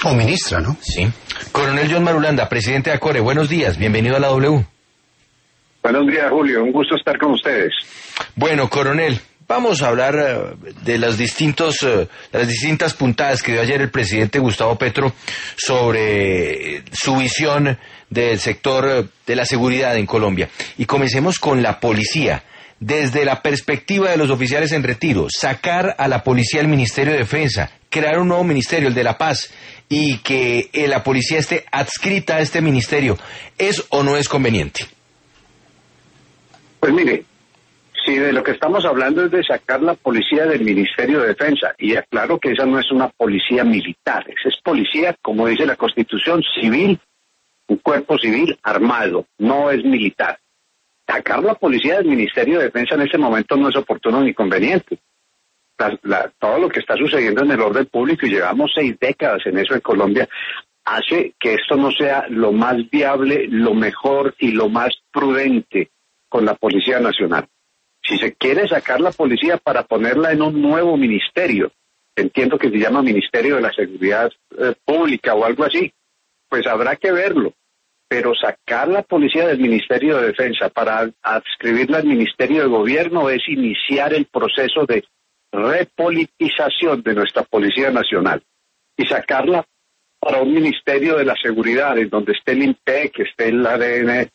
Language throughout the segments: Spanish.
O ministra, ¿no? Sí. Coronel John Marulanda, presidente de ACORE, buenos días, bienvenido a la W. Buenos días, Julio, un gusto estar con ustedes. Bueno, coronel, vamos a hablar de las distintas puntadas que dio ayer el presidente Gustavo Petro sobre su visión del sector de la seguridad en Colombia. Y comencemos con la policía. Desde la perspectiva de los oficiales en retiro, sacar a la policía del Ministerio de Defensa, crear un nuevo ministerio, el de la Paz, y que la policía esté adscrita a este ministerio, ¿es o no es conveniente? Pues mire, si de lo que estamos hablando es de sacar la policía del Ministerio de Defensa, y aclaro que esa no es una policía militar, esa es policía, como dice la Constitución, civil, un cuerpo civil armado, no es militar. Sacar la policía del Ministerio de Defensa en este momento no es oportuno ni conveniente. Todo lo que está sucediendo en el orden público, y llevamos 6 décadas en eso en Colombia, hace que esto no sea lo más viable, lo mejor y lo más prudente con la Policía Nacional. Si se quiere sacar la policía para ponerla en un nuevo ministerio, entiendo que se llama Ministerio de la Seguridad Pública o algo así, pues habrá que verlo. Pero sacar la policía del Ministerio de Defensa para adscribirla al Ministerio de Gobierno es iniciar el proceso de repolitización de nuestra Policía Nacional. Y sacarla para un Ministerio de la Seguridad, en donde esté el INPEC, que esté el ADN,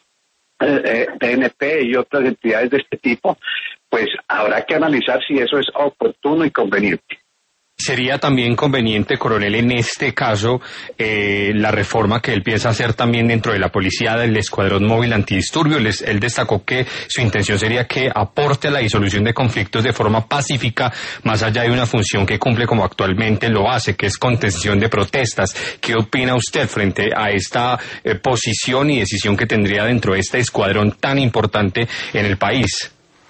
DNP y otras entidades de este tipo, pues habrá que analizar si eso es oportuno y conveniente. Sería también conveniente, coronel, en este caso, la reforma que él piensa hacer también dentro de la policía del Escuadrón Móvil Antidisturbios. Él destacó que su intención sería que aporte a la disolución de conflictos de forma pacífica, más allá de una función que cumple como actualmente lo hace, que es contención de protestas. ¿Qué opina usted frente a esta posición y decisión que tendría dentro de este escuadrón tan importante en el país?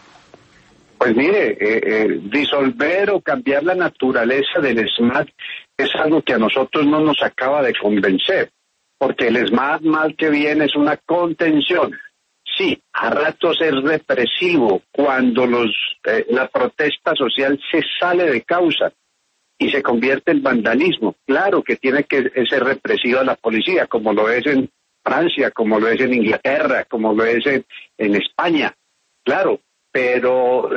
Pues mire, disolver o cambiar la naturaleza del SMAT es algo que a nosotros no nos acaba de convencer, porque el SMAT mal que viene es una contención. Sí, a ratos es represivo cuando la protesta social se sale de causa y se convierte en vandalismo. Claro que tiene que ser represiva la policía, como lo es en Francia, como lo es en Inglaterra, como lo es en España, claro. Pero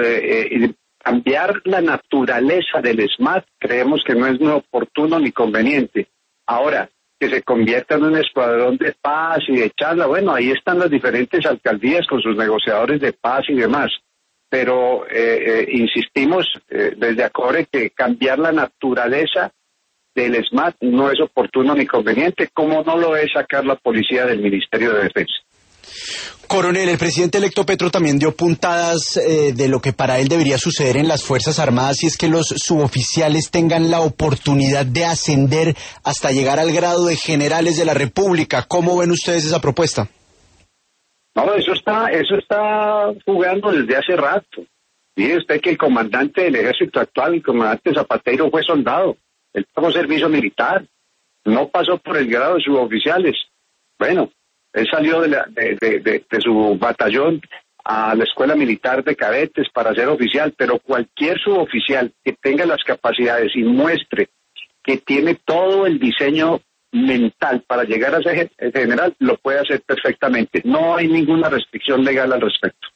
cambiar la naturaleza del SMAT creemos que no es ni oportuno ni conveniente. Ahora, que se convierta en un escuadrón de paz y de charla, bueno, ahí están las diferentes alcaldías con sus negociadores de paz y demás. Pero insistimos desde ACORE que cambiar la naturaleza del SMAT no es oportuno ni conveniente, como no lo es sacar la policía del Ministerio de Defensa. Coronel, el presidente electo Petro también dio puntadas de lo que para él debería suceder en las Fuerzas Armadas, y es que los suboficiales tengan la oportunidad de ascender hasta llegar al grado de generales de la República. ¿Cómo ven ustedes esa propuesta? No, eso está jugando desde hace rato. Mire usted que el comandante del ejército actual, el comandante Zapatero, fue soldado. Él tuvo servicio militar, no pasó por el grado de suboficiales. Bueno, él salió de su batallón a la Escuela Militar de Cadetes para ser oficial, pero cualquier suboficial que tenga las capacidades y muestre que tiene todo el diseño mental para llegar a ser general, lo puede hacer perfectamente. No hay ninguna restricción legal al respecto.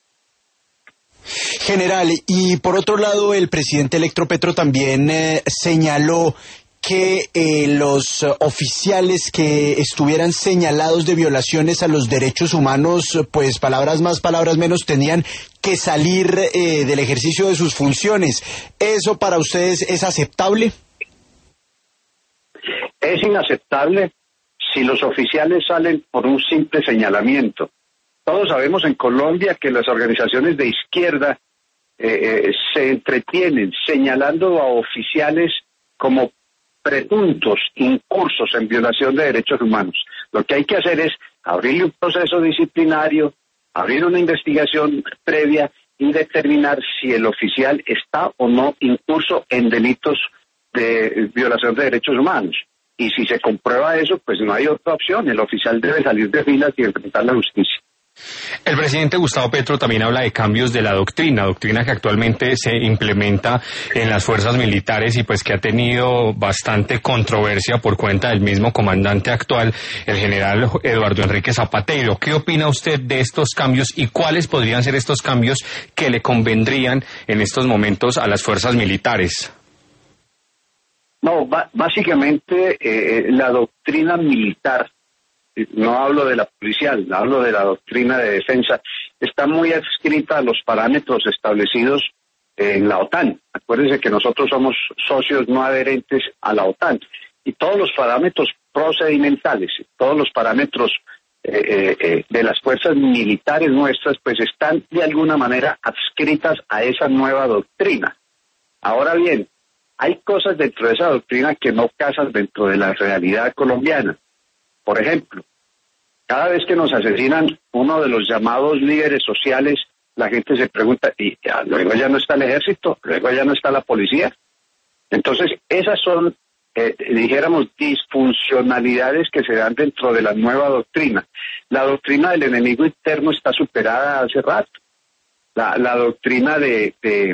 General, y por otro lado, el presidente electo Petro también señaló que los oficiales que estuvieran señalados de violaciones a los derechos humanos, pues palabras más, palabras menos, tenían que salir del ejercicio de sus funciones. ¿Eso para ustedes es aceptable? Es inaceptable si los oficiales salen por un simple señalamiento. Todos sabemos en Colombia que las organizaciones de izquierda se entretienen señalando a oficiales como presuntos incursos en violación de derechos humanos. Lo que hay que hacer es abrirle un proceso disciplinario, abrir una investigación previa y determinar si el oficial está o no incurso en delitos de violación de derechos humanos. Y si se comprueba eso, pues no hay otra opción. El oficial debe salir de filas y enfrentar la justicia. El presidente Gustavo Petro también habla de cambios de la doctrina que actualmente se implementa en las fuerzas militares y pues que ha tenido bastante controversia por cuenta del mismo comandante actual, el general Eduardo Enrique Zapatero. ¿Qué opina usted de estos cambios y cuáles podrían ser estos cambios que le convendrían en estos momentos a las fuerzas militares? No, básicamente la doctrina militar, no hablo de la policial, hablo de la doctrina de defensa, está muy adscrita a los parámetros establecidos en la OTAN. Acuérdense que nosotros somos socios no adherentes a la OTAN y todos los parámetros procedimentales, todos los parámetros de las fuerzas militares nuestras, pues están de alguna manera adscritas a esa nueva doctrina. Ahora bien, hay cosas dentro de esa doctrina que no casan dentro de la realidad colombiana. Por ejemplo, cada vez que nos asesinan uno de los llamados líderes sociales, la gente se pregunta, ¿y luego ya no está el ejército? ¿Luego ya no está la policía? Entonces, esas son, dijéramos, disfuncionalidades que se dan dentro de la nueva doctrina. La doctrina del enemigo interno está superada hace rato. La doctrina de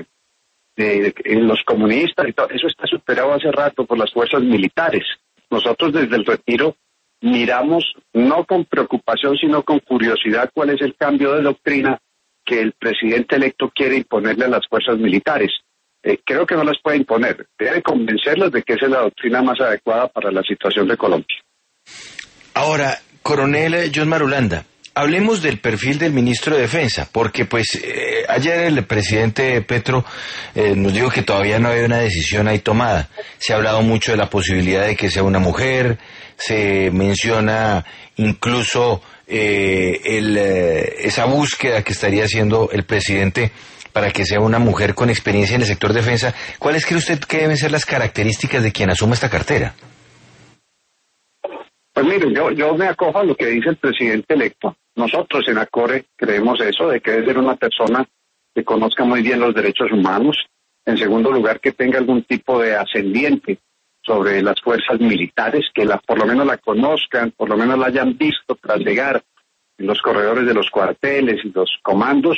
los comunistas y todo, eso está superado hace rato por las fuerzas militares. Nosotros desde el retiro miramos, no con preocupación, sino con curiosidad, cuál es el cambio de doctrina que el presidente electo quiere imponerle a las fuerzas militares. Creo que no las puede imponer, debe convencerlos de que esa es la doctrina más adecuada para la situación de Colombia. Ahora, coronel John Marulanda, hablemos del perfil del ministro de Defensa, porque pues ayer el presidente Petro nos dijo que todavía no hay una decisión ahí tomada. Se ha hablado mucho de la posibilidad de que sea una mujer, se menciona incluso esa búsqueda que estaría haciendo el presidente para que sea una mujer con experiencia en el sector defensa. ¿Cuáles cree usted que deben ser las características de quien asuma esta cartera? Pues mire, yo me acojo a lo que dice el presidente electo. Nosotros en ACORE creemos eso, de que debe ser una persona que conozca muy bien los derechos humanos. En segundo lugar, que tenga algún tipo de ascendiente sobre las fuerzas militares, que por lo menos la conozcan, por lo menos la hayan visto tras llegar en los corredores de los cuarteles y los comandos.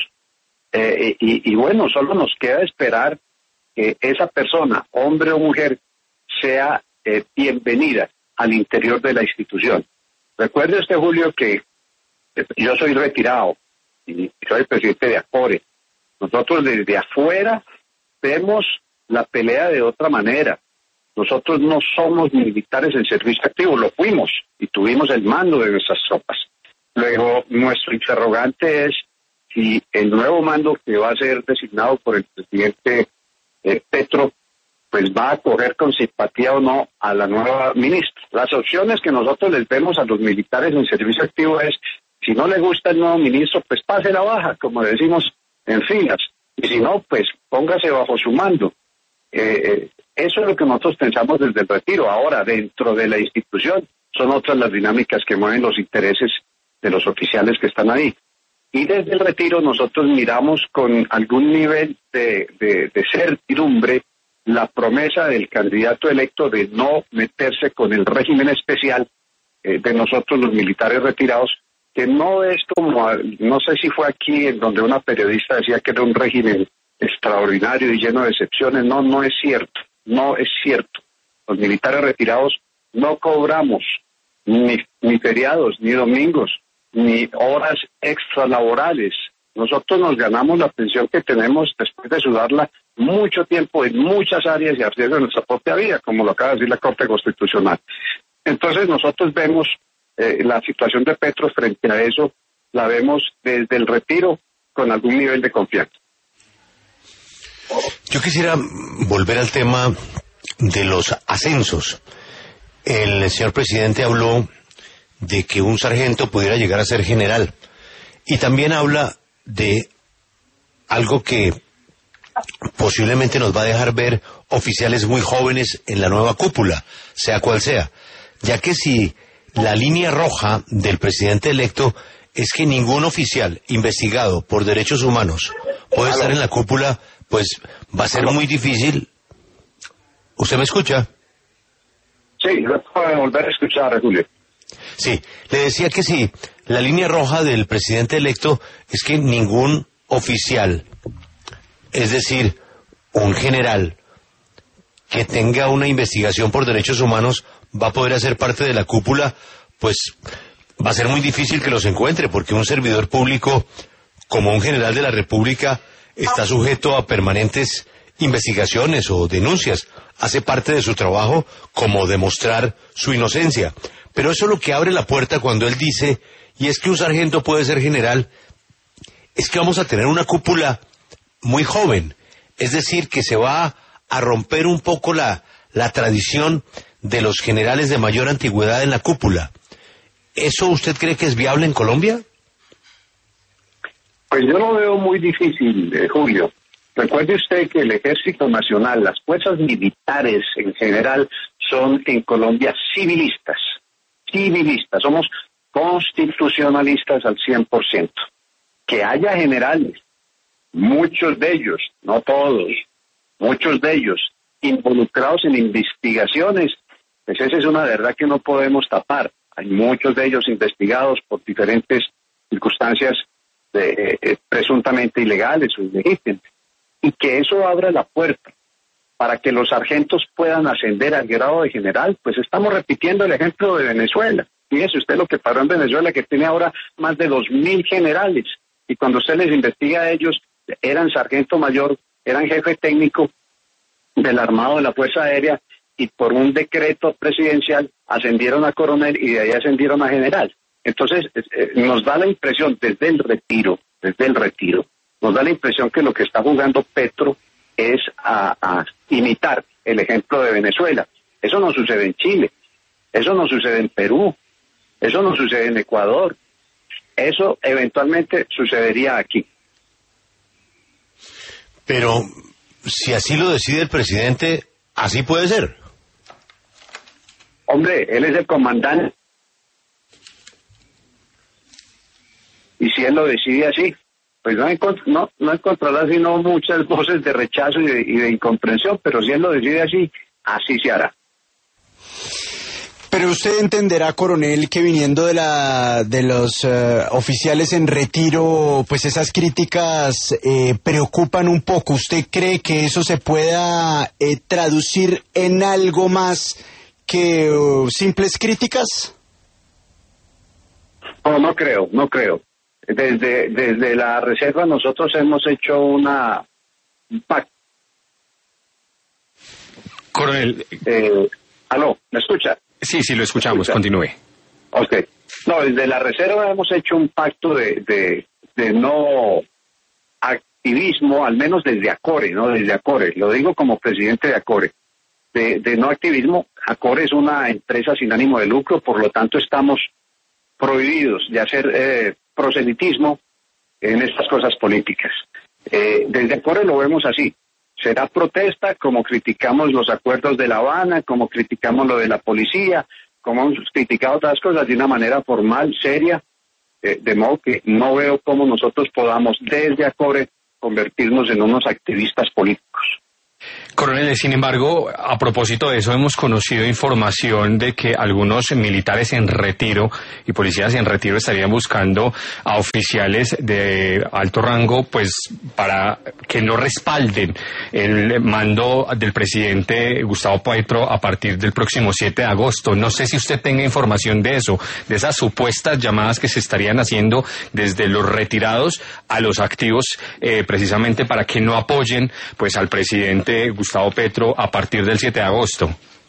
Y bueno, solo nos queda esperar que esa persona, hombre o mujer, sea bienvenida al interior de la institución. Recuerde usted, Julio, que yo soy retirado y soy presidente de ACORE. Nosotros desde afuera vemos la pelea de otra manera. Nosotros no somos militares en servicio activo, lo fuimos y tuvimos el mando de nuestras tropas. Luego, nuestro interrogante es si el nuevo mando que va a ser designado por el presidente Petro, pues va a acoger con simpatía o no a la nueva ministra. Las opciones que nosotros les vemos a los militares en servicio activo es, si no le gusta el nuevo ministro, pues pase la baja, como decimos en filas, y si no, pues póngase bajo su mando. Eso es lo que nosotros pensamos desde el retiro. Ahora, dentro de la institución, son otras las dinámicas que mueven los intereses de los oficiales que están ahí. Y desde el retiro nosotros miramos con algún nivel de certidumbre la promesa del candidato electo de no meterse con el régimen especial de nosotros los militares retirados, que no es como, no sé si fue aquí en donde una periodista decía que era un régimen extraordinario y lleno de excepciones. No es cierto, no es cierto. Los militares retirados no cobramos ni feriados, ni domingos, ni horas extralaborales. Nosotros nos ganamos la pensión que tenemos después de sudarla mucho tiempo en muchas áreas y a riesgo de nuestra propia vida, como lo acaba de decir la Corte Constitucional. Entonces nosotros vemos la situación de Petro frente a eso, la vemos desde el retiro con algún nivel de confianza. Yo quisiera volver al tema de los ascensos. El señor presidente habló de que un sargento pudiera llegar a ser general y también habla de algo que posiblemente nos va a dejar ver oficiales muy jóvenes en la nueva cúpula, sea cual sea, ya que si la línea roja del presidente electo es que ningún oficial investigado por derechos humanos puede estar en la cúpula, pues va a ser muy difícil. ¿Usted me escucha? Sí, lo puedo volver a escuchar, Julio. Sí, le decía que sí, la línea roja del presidente electo es que ningún oficial, es decir, un general que tenga una investigación por derechos humanos va a poder hacer parte de la cúpula, pues va a ser muy difícil que los encuentre, porque un servidor público como un general de la República está sujeto a permanentes investigaciones o denuncias. Hace parte de su trabajo como demostrar su inocencia. Pero eso es lo que abre la puerta cuando él dice, y es que un sargento puede ser general, es que vamos a tener una cúpula muy joven. Es decir, que se va a romper un poco la tradición de los generales de mayor antigüedad en la cúpula. ¿Eso usted cree que es viable en Colombia? Pues yo lo veo muy difícil, Julio. Recuerde usted que el Ejército Nacional, las fuerzas militares en general, son en Colombia civilistas. Civilistas, somos constitucionalistas al 100%. Que haya generales, muchos de ellos, no todos, muchos de ellos, involucrados en investigaciones, pues esa es una verdad que no podemos tapar. Hay muchos de ellos investigados por diferentes circunstancias presuntamente ilegales o ilegítimas. Y que eso abra la puerta para que los sargentos puedan ascender al grado de general, pues estamos repitiendo el ejemplo de Venezuela. Fíjese usted lo que pasó en Venezuela, que tiene ahora más de 2.000 generales, y cuando usted les investiga a ellos, eran sargento mayor, eran jefe técnico del armado de la Fuerza Aérea, y por un decreto presidencial ascendieron a coronel y de ahí ascendieron a general. Entonces, nos da la impresión desde el retiro, nos da la impresión que lo que está jugando Petro es a imitar el ejemplo de Venezuela. Eso no sucede en Chile, eso no sucede en Perú, eso no sucede en Ecuador, eso eventualmente sucedería aquí. Pero si así lo decide el presidente, así puede ser. Hombre, él es el comandante. Y si él lo decide así, pues no encontrará sino muchas voces de rechazo y de incomprensión, pero si él lo decide así, así se hará. Pero usted entenderá, coronel, que viniendo de los oficiales en retiro, pues esas críticas preocupan un poco. ¿Usted cree que eso se pueda traducir en algo más que simples críticas? No creo. Desde la reserva nosotros hemos hecho un pacto. Coronel. ¿Aló? ¿Me escucha? Sí, lo escuchamos. Continúe. Ok. No, desde la reserva hemos hecho un pacto de no activismo, al menos desde ACORE, ¿no? Desde ACORE. Lo digo como presidente de ACORE. De no activismo. ACORE es una empresa sin ánimo de lucro, por lo tanto estamos prohibidos de hacer proselitismo en estas cosas políticas. Desde ACORE lo vemos así. Será protesta, como criticamos los acuerdos de La Habana, como criticamos lo de la policía, como hemos criticado otras cosas de una manera formal, seria, de modo que no veo cómo nosotros podamos desde ACORE convertirnos en unos activistas políticos. Coronel, sin embargo, a propósito de eso, hemos conocido información de que algunos militares en retiro y policías en retiro estarían buscando a oficiales de alto rango, pues, para que no respalden el mando del presidente Gustavo Petro a partir del próximo 7 de agosto. No sé si usted tenga información de eso, de esas supuestas llamadas que se estarían haciendo desde los retirados a los activos, precisamente para que no apoyen, pues, al presidente Gustavo Petro a partir del 7 de agosto.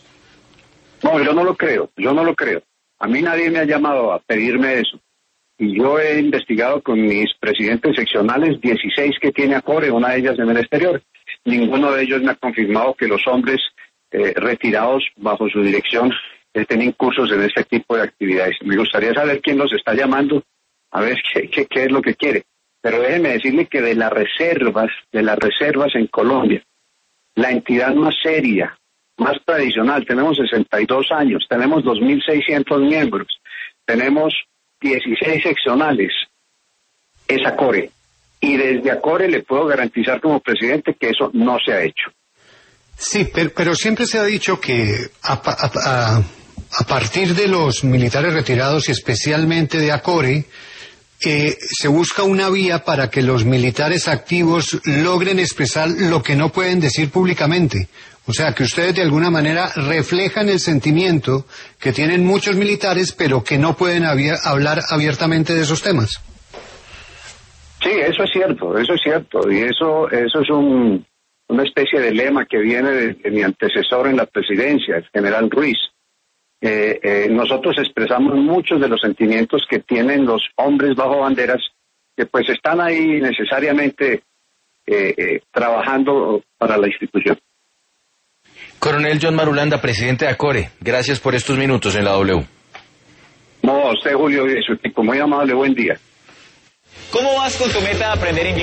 No, yo no lo creo. A mí nadie me ha llamado a pedirme eso. Y yo he investigado con mis presidentes seccionales, 16 que tiene ACORE, una de ellas en el exterior. Ninguno de ellos me ha confirmado que los hombres retirados bajo su dirección estén incursos en este tipo de actividades. Me gustaría saber quién los está llamando, a ver qué es lo que quiere. Pero déjeme decirle que de las reservas en Colombia, la entidad más seria, más tradicional, tenemos 62 años, tenemos 2.600 miembros, tenemos 16 seccionales, es ACORE. Y desde ACORE le puedo garantizar como presidente que eso no se ha hecho. Sí, pero siempre se ha dicho que a a partir de los militares retirados y especialmente de ACORE, se busca una vía para que los militares activos logren expresar lo que no pueden decir públicamente. O sea, que ustedes de alguna manera reflejan el sentimiento que tienen muchos militares, pero que no pueden hablar abiertamente de esos temas. Sí, eso es cierto, y eso es una especie de lema que viene de mi antecesor en la presidencia, el general Ruiz. Nosotros expresamos muchos de los sentimientos que tienen los hombres bajo banderas, que pues están ahí necesariamente trabajando para la institución. Coronel John Marulanda, presidente de ACORE, gracias por estos minutos en la W. No, a usted, Julio, y su equipo, muy amable, buen día. ¿Cómo vas con tu meta de aprender inglés?